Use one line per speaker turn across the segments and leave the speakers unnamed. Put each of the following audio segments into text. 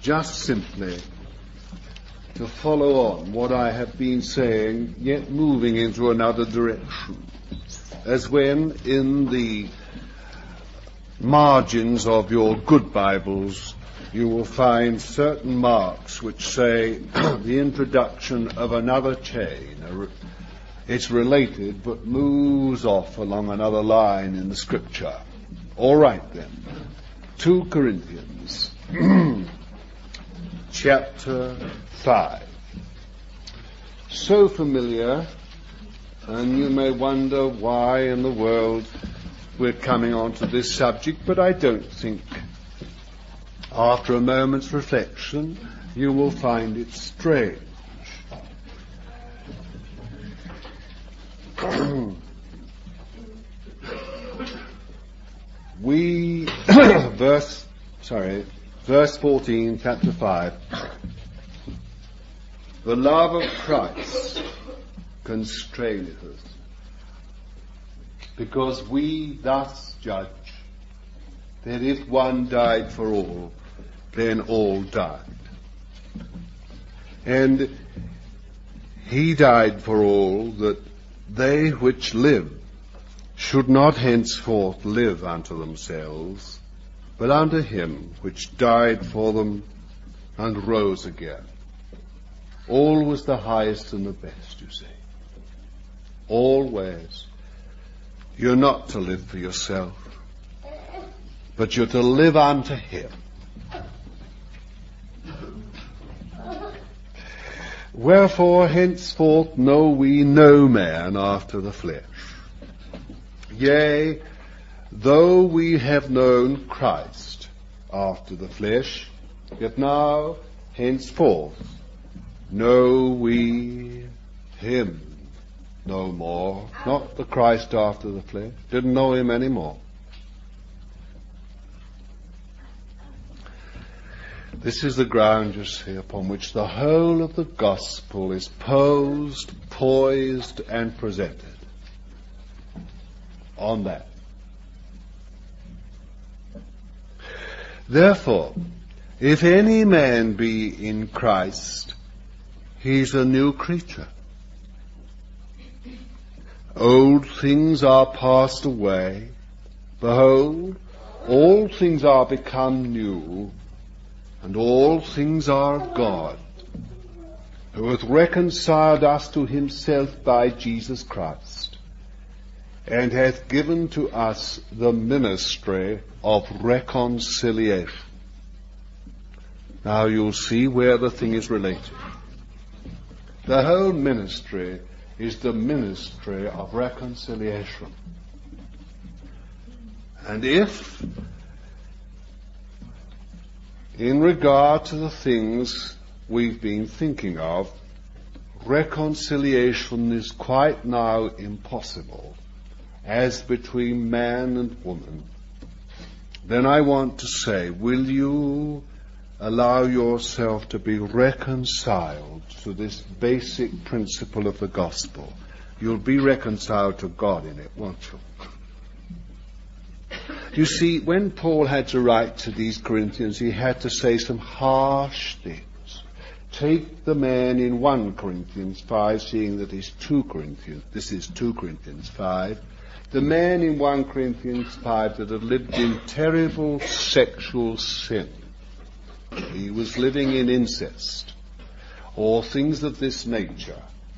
just simply to follow on what I have been saying, yet moving into another direction. As when in the margins of your good Bibles you will find certain marks which say the introduction of another chain. It's related but moves off along another line in the scripture. All right then. 2 Corinthians chapter 5. So familiar, and you may wonder why in the world we're coming on to this subject, but I don't think, after a moment's reflection, you will find it strange. Verse 14, chapter 5. The love of Christ constraineth us, because we thus judge that if one died for all, then all died. And he died for all, that they which live should not henceforth live unto themselves, but unto him which died for them and rose again. All was the highest and the best, you see. Always. You're not to live for yourself, but you're to live unto him. Wherefore henceforth know we no man after the flesh. Yea, though we have known Christ after the flesh, yet now henceforth know we him no more. Not the Christ after the flesh. Didn't know him anymore. This is the ground, you see, upon which the whole of the gospel is posed, poised, and presented. On that. Therefore, if any man be in Christ, he's a new creature. Old things are passed away. Behold, all things are become new, and all things are of God, who hath reconciled us to himself by Jesus Christ, and hath given to us the ministry of reconciliation. Now you'll see where the thing is related. The whole ministry is the ministry of reconciliation. And if, in regard to the things we've been thinking of, reconciliation is quite now impossible, as between man and woman, then I want to say, will you allow yourself to be reconciled to this basic principle of the gospel? You'll be reconciled to God in it, won't you? You see, when Paul had to write to these Corinthians, he had to say some harsh things. Take the man in 1 Corinthians 5, seeing that this is 2 Corinthians 5. The man in 1 Corinthians 5 that had lived in terrible sexual sin. He was living in incest, or things of this nature,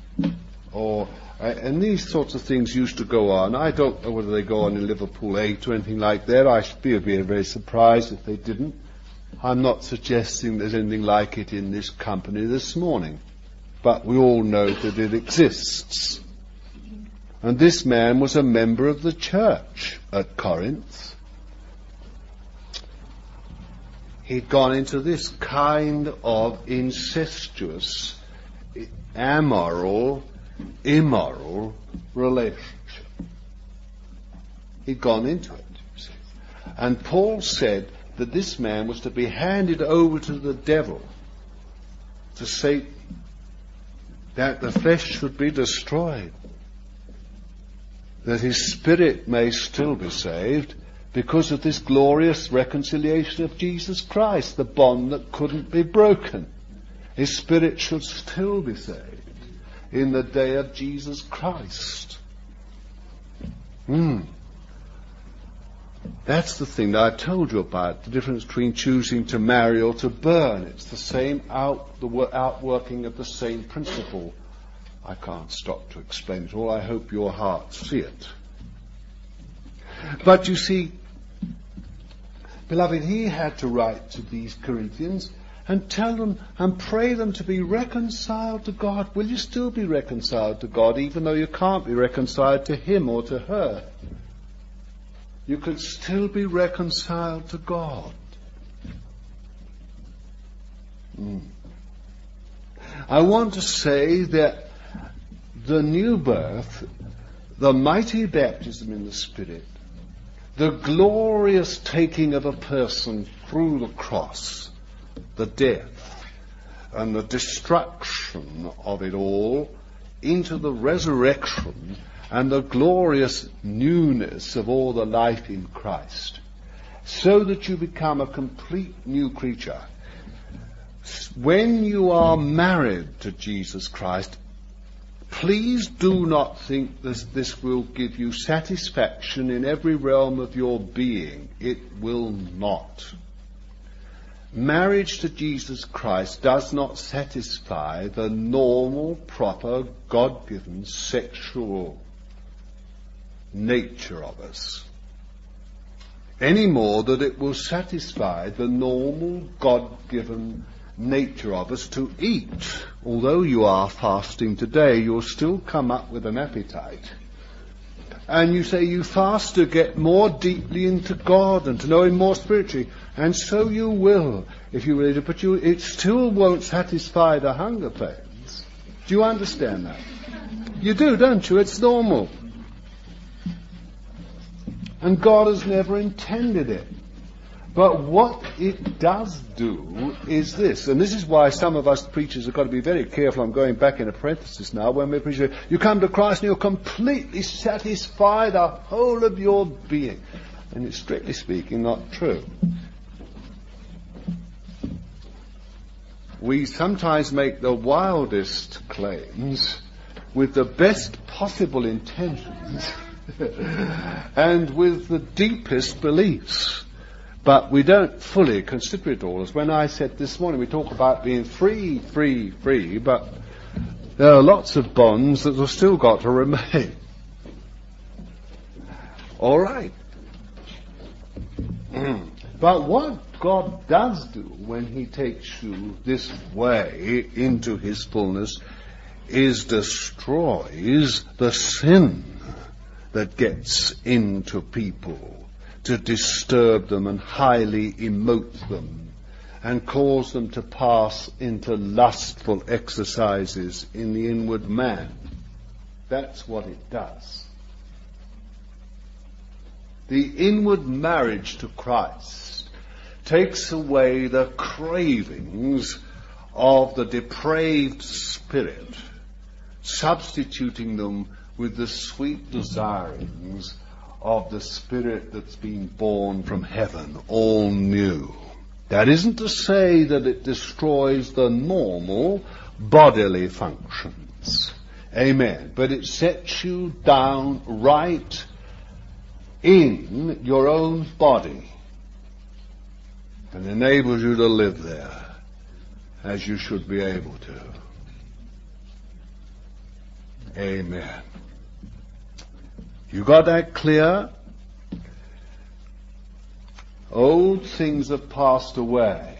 and these sorts of things used to go on. I don't know whether they go on in Liverpool 8 or anything like that. I should be very surprised if they didn't. I'm not suggesting there's anything like it in this company this morning, but we all know that it exists. And this man was a member of the church at Corinth. He'd gone into this kind of incestuous, immoral relationship. He'd gone into it, you see. And Paul said that this man was to be handed over to the devil, to Satan, that the flesh should be destroyed, that his spirit may still be saved, because of this glorious reconciliation of Jesus Christ, the bond that couldn't be broken. His spirit should still be saved in the day of Jesus Christ. That's the thing that I told you about, the difference between choosing to marry or to burn. It's the same outworking of the same principle. I can't stop to explain it all. I hope your hearts see it. But you see, beloved, he had to write to these Corinthians and tell them and pray them to be reconciled to God. Will you still be reconciled to God even though you can't be reconciled to him or to her? You can still be reconciled to God. I want to say that the new birth, the mighty baptism in the Spirit, the glorious taking of a person through the cross, the death and the destruction of it all into the resurrection and the glorious newness of all the life in Christ, so that you become a complete new creature. When you are married to Jesus Christ, please do not think this will give you satisfaction in every realm of your being. It will not. Marriage to Jesus Christ does not satisfy the normal, proper, God-given sexual nature of us, any more than it will satisfy the normal, God-given nature of us to eat. Although you are fasting today, you'll still come up with an appetite. And you say you fast to get more deeply into God and to know Him more spiritually. And so you will, if you really do. But it still won't satisfy the hunger pains. Do you understand that? You do, don't you? It's normal. And God has never intended it. But what it does do is this, and this is why some of us preachers have got to be very careful. I'm going back in a parenthesis now. When we preach, you come to Christ and you'll completely satisfy the whole of your being. And it's strictly speaking not true. We sometimes make the wildest claims with the best possible intentions and with the deepest beliefs. But we don't fully consider it all. As when I said this morning, we talk about being free, but there are lots of bonds that have still got to remain. All right. But what God does do when He takes you this way into His fullness is destroys the sin that gets into people to disturb them and highly emote them and cause them to pass into lustful exercises in the inward man. That's what it does. The inward marriage to Christ takes away the cravings of the depraved spirit, substituting them with the sweet desirings of the Spirit that's been born from heaven, all new. That isn't to say that it destroys the normal bodily functions. Amen. But it sets you down right in your own body and enables you to live there as you should be able to. Amen. You got that clear? Old things have passed away.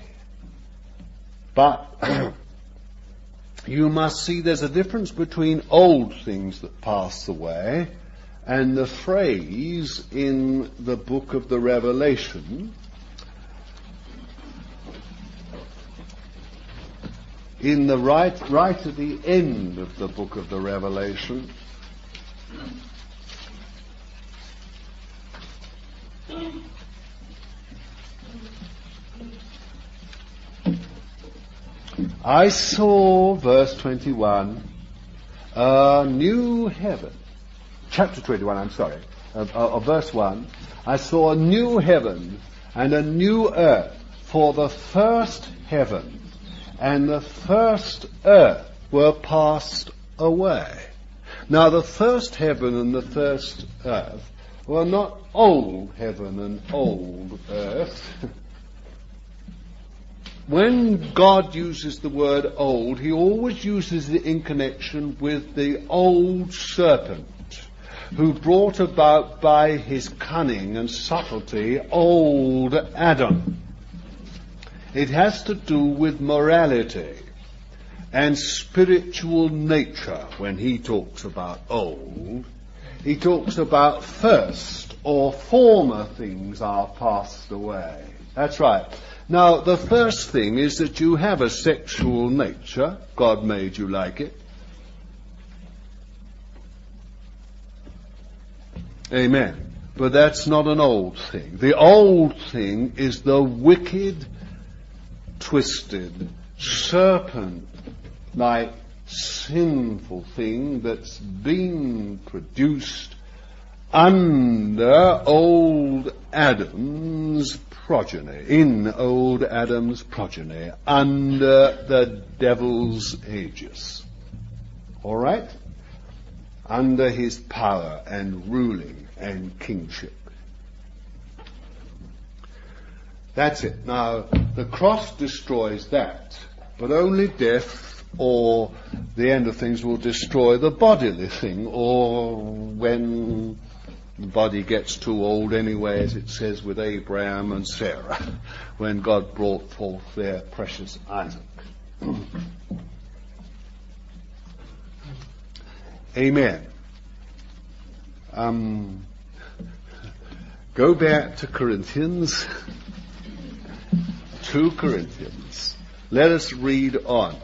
But you must see there's a difference between old things that pass away and the phrase in the book of the Revelation, in the right at the end of the book of the Revelation, I saw, verse 21, a new heaven. Chapter 21, I'm sorry, verse 1. I saw a new heaven and a new earth, for the first heaven and the first earth were passed away. Now the first heaven and the first earth were not old heaven and old earth. When God uses the word old, he always uses it in connection with the old serpent, who brought about by his cunning and subtlety old Adam. It has to do with morality and spiritual nature. When he talks about old, he talks about first or former things are passed away. That's right. Now, the first thing is that you have a sexual nature. God made you like it. Amen. But that's not an old thing. The old thing is the wicked, twisted, serpent-like, sinful thing that's been produced under old Adam's progeny, in old Adam's progeny, under the devil's aegis. All right? Under his power and ruling and kingship. That's it. Now, the cross destroys that, but only death or the end of things will destroy the bodily thing, or when the body gets too old anyway, as it says with Abraham and Sarah, when God brought forth their precious Isaac. Amen. Go back to Corinthians. 2 Corinthians. Let us read on.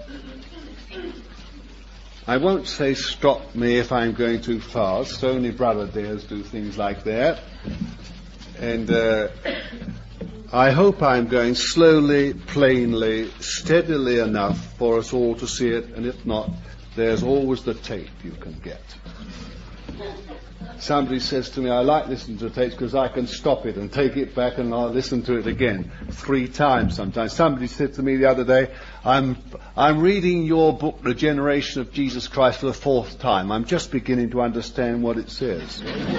I won't say stop me if I'm going too fast. Only brother dares do things like that. And I hope I'm going slowly, plainly, steadily enough for us all to see it. And if not, there's always the tape you can get. Somebody says to me, I like listening to tapes because I can stop it and take it back and I'll listen to it again 3 times sometimes. Somebody said to me the other day, I'm reading your book, The Generation of Jesus Christ, for the 4th time. I'm just beginning to understand what it says.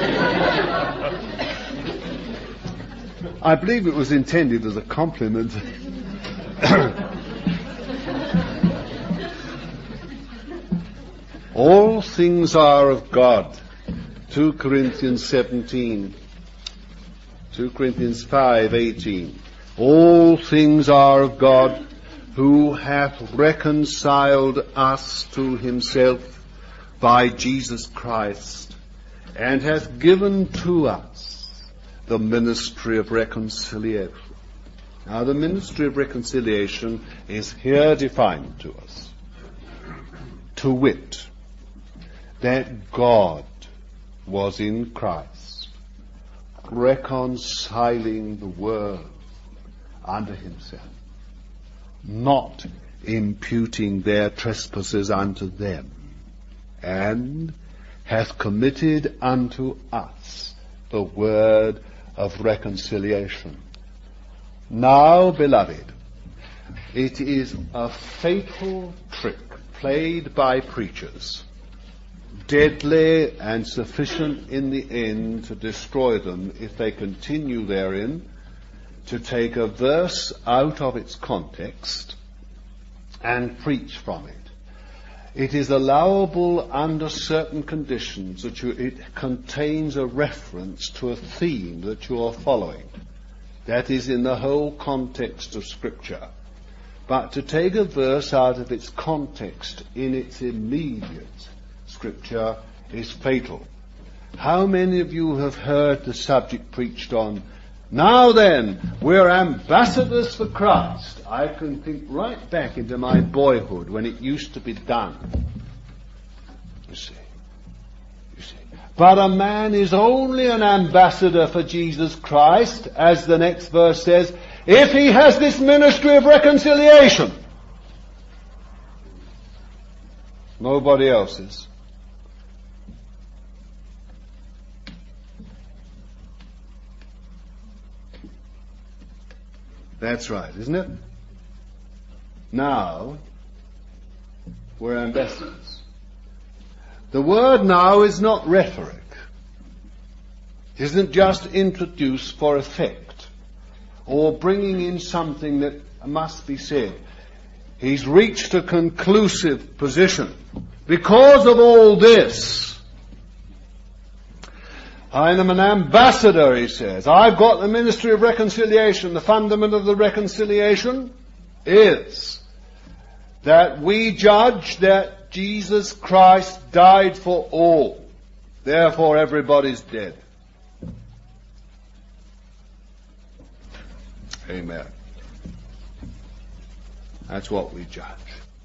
I believe it was intended as a compliment. All things are of God. 2 Corinthians 17, 2 Corinthians 5:18. All things are of God, who hath reconciled us to himself by Jesus Christ, and hath given to us the ministry of reconciliation. Now, the ministry of reconciliation is here defined to us. To wit, that God was in Christ, reconciling the world unto himself, not imputing their trespasses unto them, and hath committed unto us the word of reconciliation. Now, beloved, it is a fatal trick played by preachers, deadly and sufficient in the end to destroy them if they continue therein, to take a verse out of its context and preach from it. It is allowable under certain conditions that it contains a reference to a theme that you are following. That is in the whole context of Scripture. But to take a verse out of its context in its immediate Scripture is fatal. How many of you have heard the subject preached on, now then, we're ambassadors for Christ? I can think right back into my boyhood when it used to be done. You see. But a man is only an ambassador for Jesus Christ, as the next verse says, if he has this ministry of reconciliation. Nobody else is. That's right, isn't it? Now, we're ambassadors. The word now is not rhetoric. It isn't just introduced for effect or bringing in something that must be said. He's reached a conclusive position. Because of all this, I am an ambassador, he says. I've got the ministry of reconciliation. The fundament of the reconciliation is that we judge that Jesus Christ died for all. Therefore everybody's dead. Amen. That's what we judge.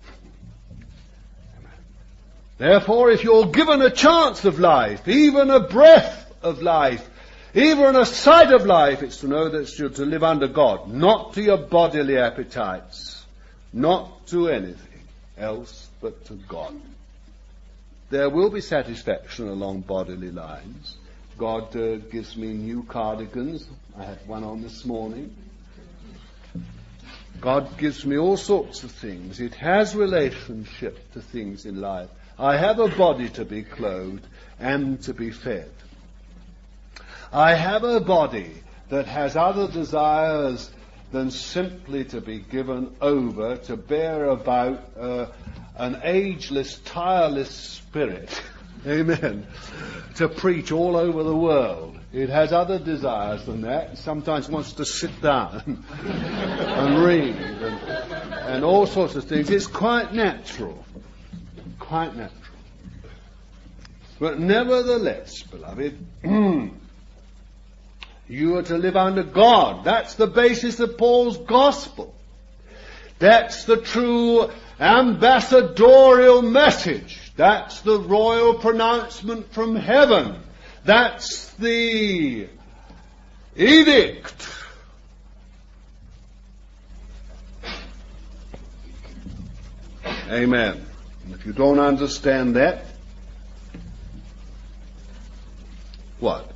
Amen. Therefore, if you're given a chance of life, even a breath of life, even a sight of life, it's to know that you're to live under God, not to your bodily appetites, not to anything else but to God. There will be satisfaction along bodily lines. God gives me new cardigans. I had one on this morning. God gives me all sorts of things. It has relationship to things in life. I have a body to be clothed and to be fed. I have a body that has other desires than simply to be given over to bear about an ageless, tireless spirit. Amen. To preach all over the world. It has other desires than that. It sometimes wants to sit down and read and all sorts of things. It's quite natural. Quite natural. But nevertheless, beloved, you are to live under God. That's the basis of Paul's gospel. That's the true ambassadorial message. That's the royal pronouncement from heaven. That's the edict. Amen. And if you don't understand that, what?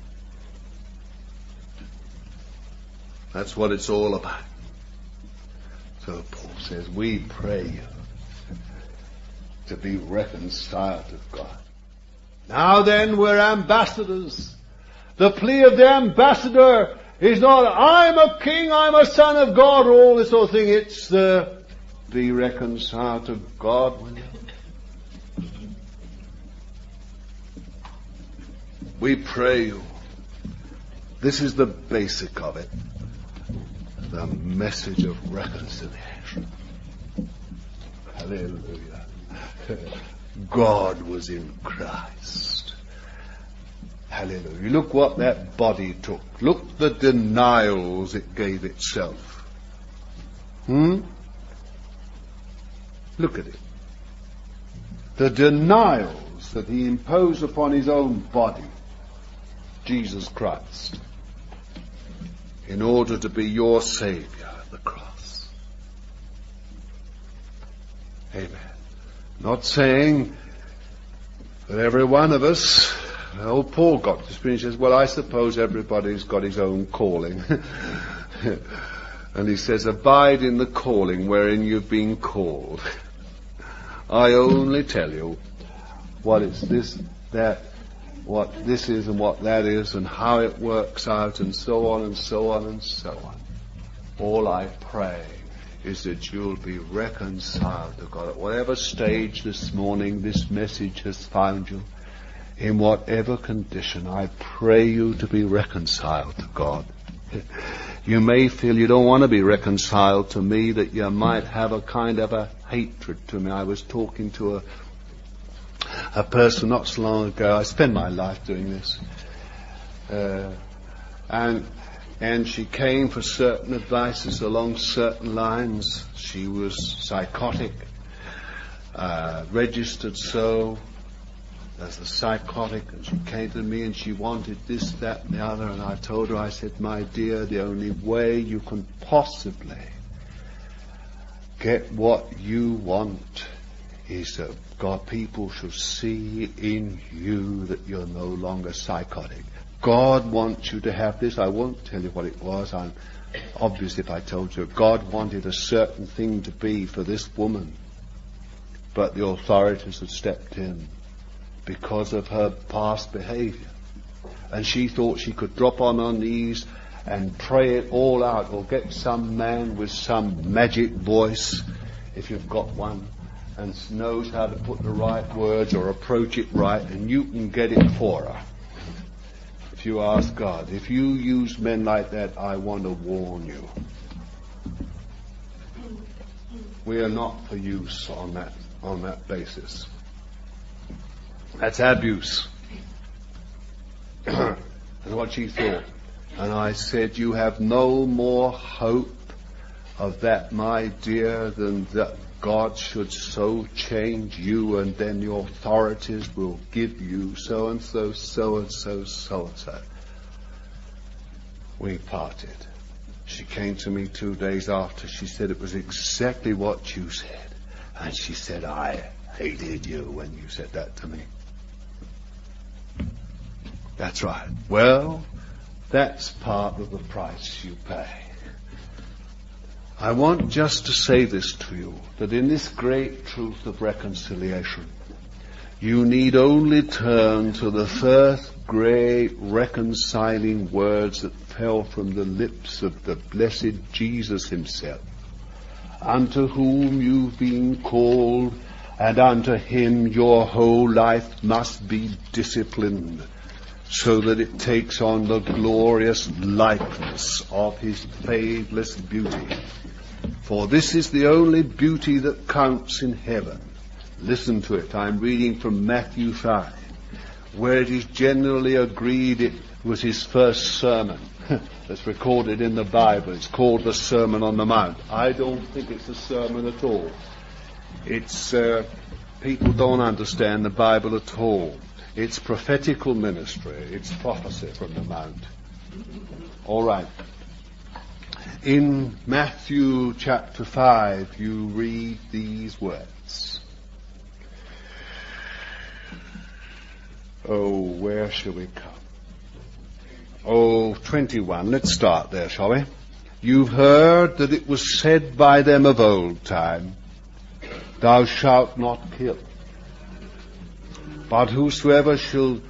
That's what it's all about. So Paul says, we pray you to be reconciled to God. Now then, we're ambassadors. The plea of the ambassador is not, I'm a king, I'm a son of God, or all this sort of thing. It's the, be reconciled to God. We pray you. This is the basic of it. The message of reconciliation. Hallelujah. God was in Christ. Hallelujah. Look what that body took. Look the denials it gave itself. Look at it. The denials that he imposed upon his own body, Jesus Christ, in order to be your Savior at the cross. Amen. Not saying that every one of us, old Paul got to speak, he says, well, I suppose everybody's got his own calling. And he says, abide in the calling wherein you've been called. I only tell you what it's this, that, what this is and what that is and how it works out and so on and so on and so on. All I pray is that you'll be reconciled to God. At whatever stage this morning this message has found you, in whatever condition, I pray you to be reconciled to God. You may feel you don't want to be reconciled to me, that you might have a kind of a hatred to me. I was talking to a person not so long ago. I spend my life doing this. And she came for certain advices along certain lines. She was psychotic, registered so as a psychotic, and she came to me and she wanted this, that and the other, and I told her, I said, my dear, the only way you can possibly get what you want is that God, people should see in you that you're no longer psychotic, God wants you to have this. I won't tell you what it was. I'm obvious if I told you. God wanted a certain thing to be for this woman. But the authorities had stepped in because of her past behavior. And she thought she could drop on her knees and pray it all out, or get some man with some magic voice, if you've got one, and knows how to put the right words or approach it right, and you can get it for her. If you ask God, if you use men like that, I want to warn you. We are not for use on that basis. That's abuse. And what she thought. And I said, you have no more hope of that, my dear, than that God should so change you, and then the authorities will give you so-and-so, so-and-so, so-and-so. We parted. She came to me 2 days after. She said, it was exactly what you said. And she said, I hated you when you said that to me. That's right. Well, that's part of the price you pay. I want just to say this to you, that in this great truth of reconciliation, you need only turn to the first great reconciling words that fell from the lips of the blessed Jesus himself. Unto whom you've been called, and unto him your whole life must be disciplined, so that it takes on the glorious likeness of his fadeless beauty. For this is the only beauty that counts in heaven. Listen to it. I'm reading from Matthew 5, where it is generally agreed it was his first sermon that's recorded in the Bible. It's called the Sermon on the Mount. I don't think it's a sermon at all. It's people don't understand the Bible at all. It's prophetical ministry. It's prophecy from the Mount. All right. In Matthew chapter 5, you read these words. Oh, where shall we come? Oh, 21. Let's start there, shall we? You've heard that it was said by them of old time, thou shalt not kill. But whosoever shall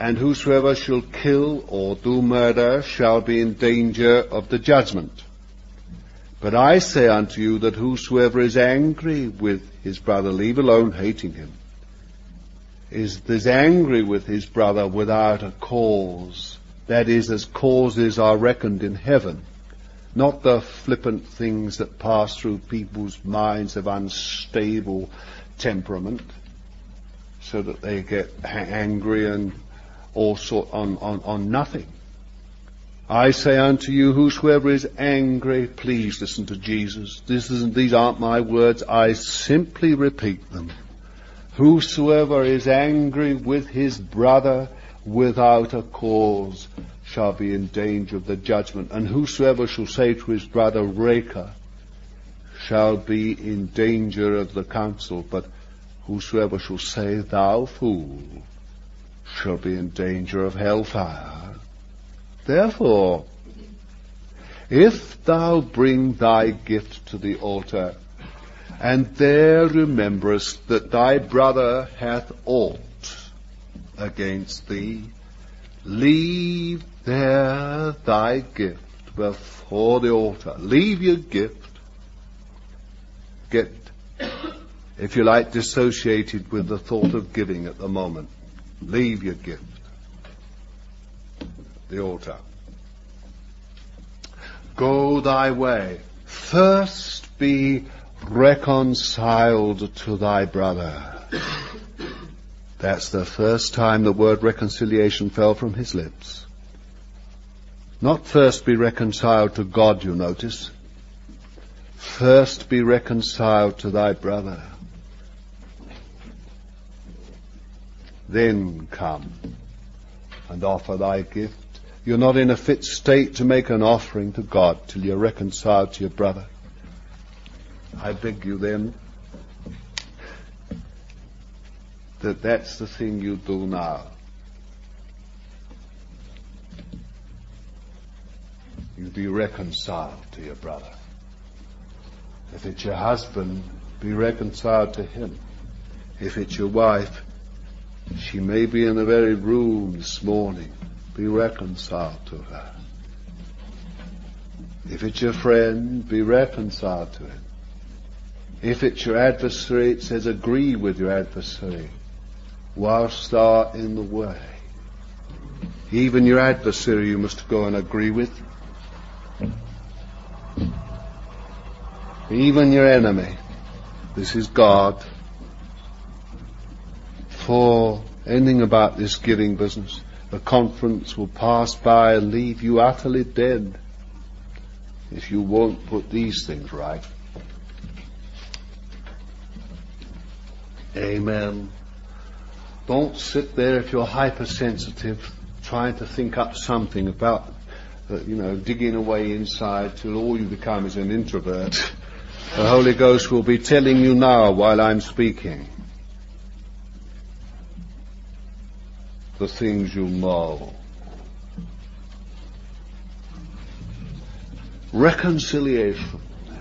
kill or do murder shall be in danger of the judgment. But I say unto you that whosoever is angry with his brother, leave alone hating him, is angry with his brother without a cause. That is, as causes are reckoned in heaven, not the flippant things that pass through people's minds of unstable temperament, so that they get angry and all sort on nothing. I say unto you, whosoever is angry, please listen to Jesus. These aren't my words. I simply repeat them. Whosoever is angry with his brother without a cause shall be in danger of the judgment. And whosoever shall say to his brother, Raca, shall be in danger of the council. But whosoever shall say, thou fool, shall be in danger of hellfire. Therefore, if thou bring thy gift to the altar, and there rememberest that thy brother hath aught against thee, leave there thy gift before the altar. Leave your gift. Get, if you like, dissociated with the thought of giving at the moment. Leave your gift. The altar. Go thy way. First be reconciled to thy brother. That's the first time the word reconciliation fell from his lips. Not first be reconciled to God, you notice. First be reconciled to thy brother. Then come and offer thy gift. You're not in a fit state to make an offering to God till you're reconciled to your brother. I beg you then that's the thing you do now. you be reconciled to your brother. If it's your husband, be reconciled to him. If it's your wife, she may be in the very room this morning. Be reconciled to her. If it's your friend, be reconciled to him. If it's your adversary, it says agree with your adversary whilst thou art in the way. Even your adversary you must go and agree with. Even your enemy. This is God. For anything about this giving business, the conference will pass by and leave you utterly dead if you won't put these things right. Amen. Don't sit there if you're hypersensitive trying to think up something about, digging away inside till all you become is an introvert. The Holy Ghost will be telling you now while I'm speaking the things you know. Reconciliation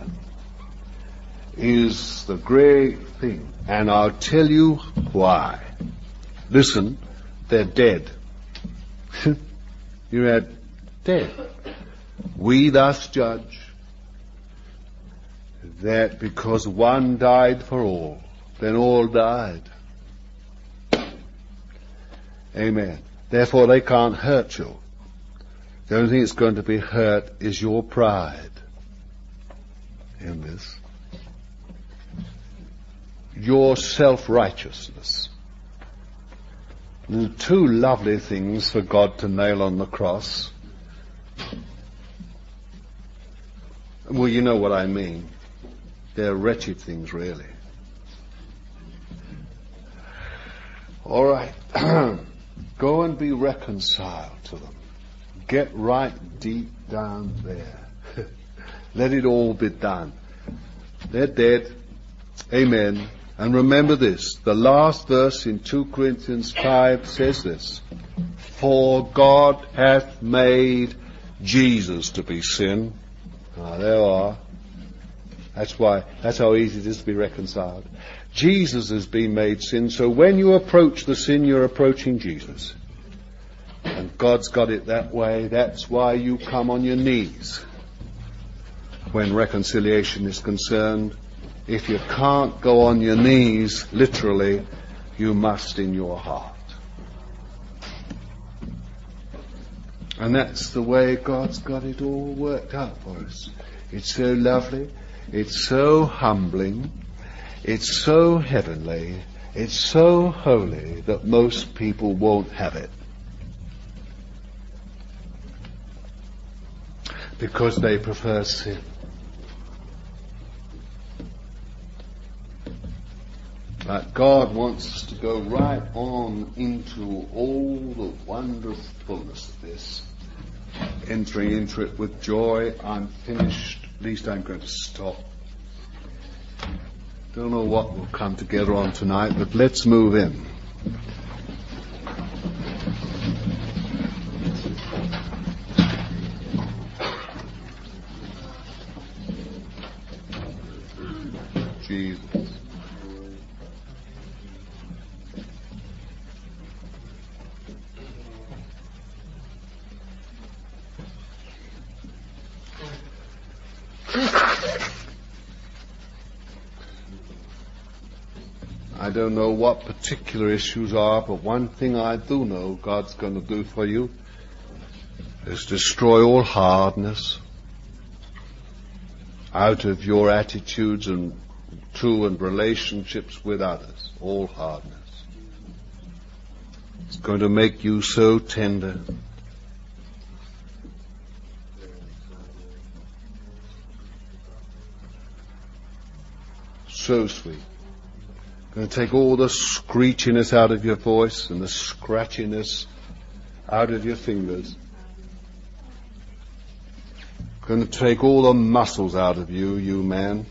is the great thing, and I'll tell you why. Listen, they're dead. You're dead. We thus judge that because one died for all, then all died. Amen. Therefore they can't hurt you. The only thing that's going to be hurt is your pride in this. Your self-righteousness. And two lovely things for God to nail on the cross. Well, you know what I mean. They're wretched things, really. All right. Go and be reconciled to them. Get right deep down there. Let it all be done. They're dead. Amen. And remember this. The last verse in 2 Corinthians 5 says this. For God hath made Jesus to be sin. There you are. That's how easy it is to be reconciled. Jesus has been made sin, so when you approach the sin, you're approaching Jesus. And God's got it that way. That's why you come on your knees when reconciliation is concerned. If you can't go on your knees, literally, you must in your heart. And that's the way God's got it all worked out for us. It's so lovely. It's so humbling. It's so heavenly. It's so holy that most people won't have it. Because they prefer sin. But God wants us to go right on into all the wonderfulness of this, entering into it with joy. I'm finished. At least I'm going to stop. Don't know what we'll come together on tonight, but let's move in. Jesus. I don't know what particular issues are, but one thing I do know God's going to do for you is destroy all hardness out of your attitudes and relationships with others. All hardness. It's going to make you so tender. So sweet. Going to take all the screechiness out of your voice and the scratchiness out of your fingers. Going to take all the muscles out of you, you man.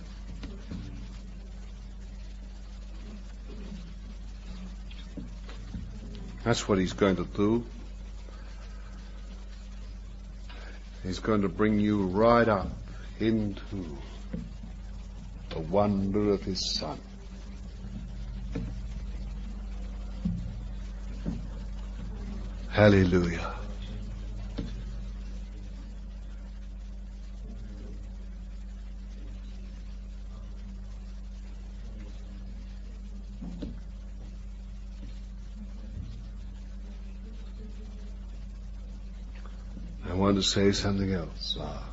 That's what he's going to do. He's going to bring you right up into the wonder of his Son. Hallelujah. I want to say something else.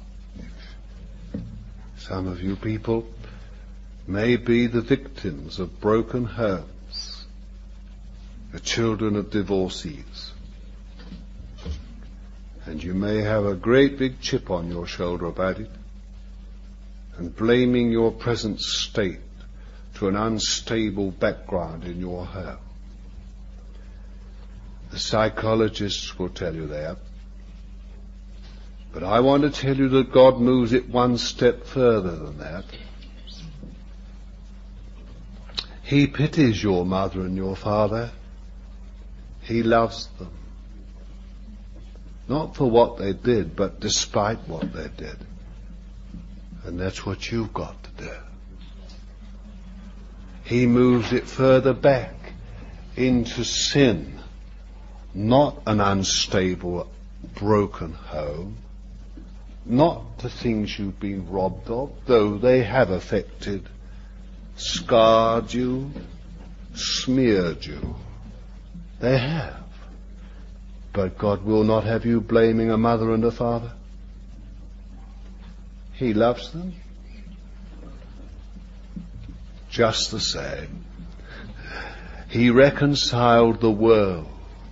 Some of you people may be the victims of broken homes, the children of divorcees. And you may have a great big chip on your shoulder about it, and blaming your present state to an unstable background in your home. The psychologists will tell you that. But I want to tell you that God moves it one step further than that. He pities your mother and your father. He loves them. Not for what they did, but despite what they did. And that's what you've got to do. He moves it further back into sin, not an unstable, broken home, not the things you've been robbed of, though they have affected, scarred you, smeared you. They have. But God will not have you blaming a mother and a father. He loves them just the same. He reconciled the world.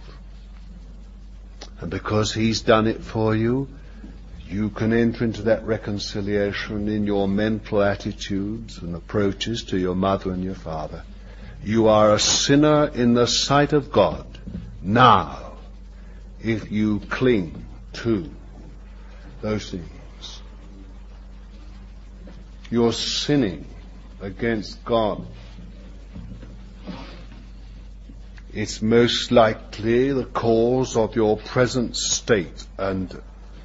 And because he's done it for you, you can enter into that reconciliation in your mental attitudes and approaches to your mother and your father. You are a sinner in the sight of God now, if you cling to those things. You're sinning against God. It's most likely the cause of your present state and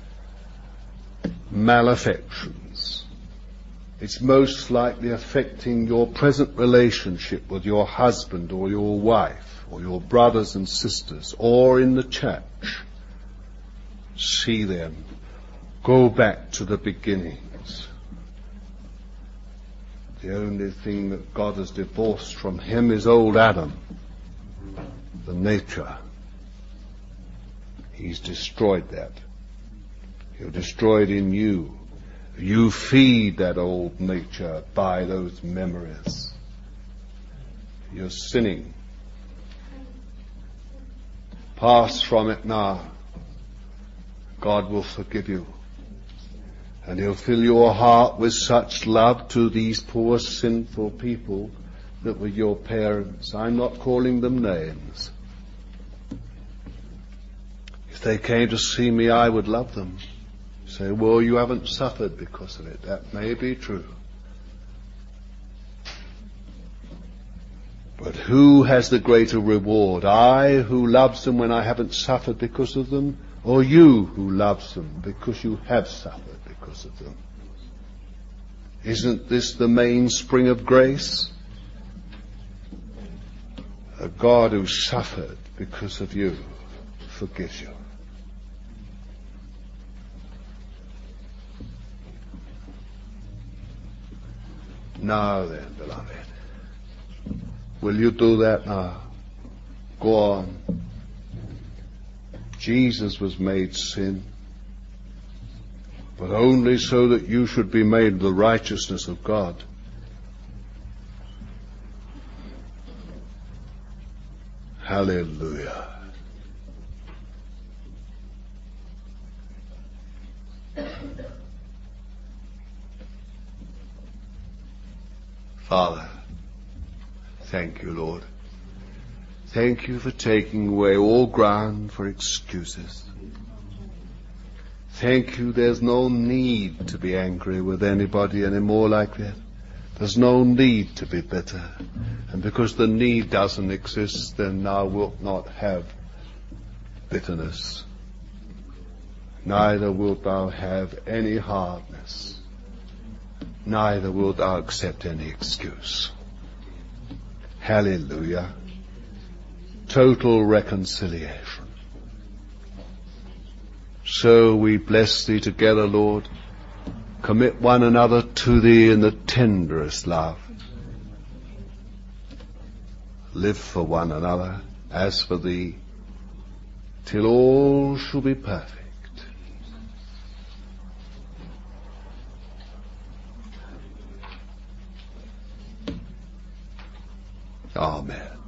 malefactions. It's most likely affecting your present relationship with your husband or your wife or your brothers and sisters or in the church. See them. Go back to the beginnings. The only thing that God has divorced from him is old Adam, the nature. He's destroyed that. He'll destroy it in you. You feed that old nature by those memories. You're sinning. Pass from it now. God will forgive you. And he'll fill your heart with such love to these poor sinful people that were your parents. I'm not calling them names. If they came to see me, I would love them. Say, well, you haven't suffered because of it. That may be true. But who has the greater reward? I who loves them when I haven't suffered because of them, or you who loves them because you have suffered because of them? Isn't this the mainspring of grace? A God who suffered because of you forgives you. Now then, beloved, will you do that now? Go on. Jesus was made sin, but only so that you should be made the righteousness of God. Hallelujah. Father, thank you, Lord. Thank you for taking away all ground for excuses. Thank you, there's no need to be angry with anybody anymore like that. There's no need to be bitter. And because the need doesn't exist, then thou wilt not have bitterness. neither wilt thou have any hardness, neither wilt thou accept any excuse. Hallelujah. Total reconciliation. So we bless thee together, Lord. Commit one another to thee in the tenderest love. Live for one another as for thee, till all shall be perfect. Amen.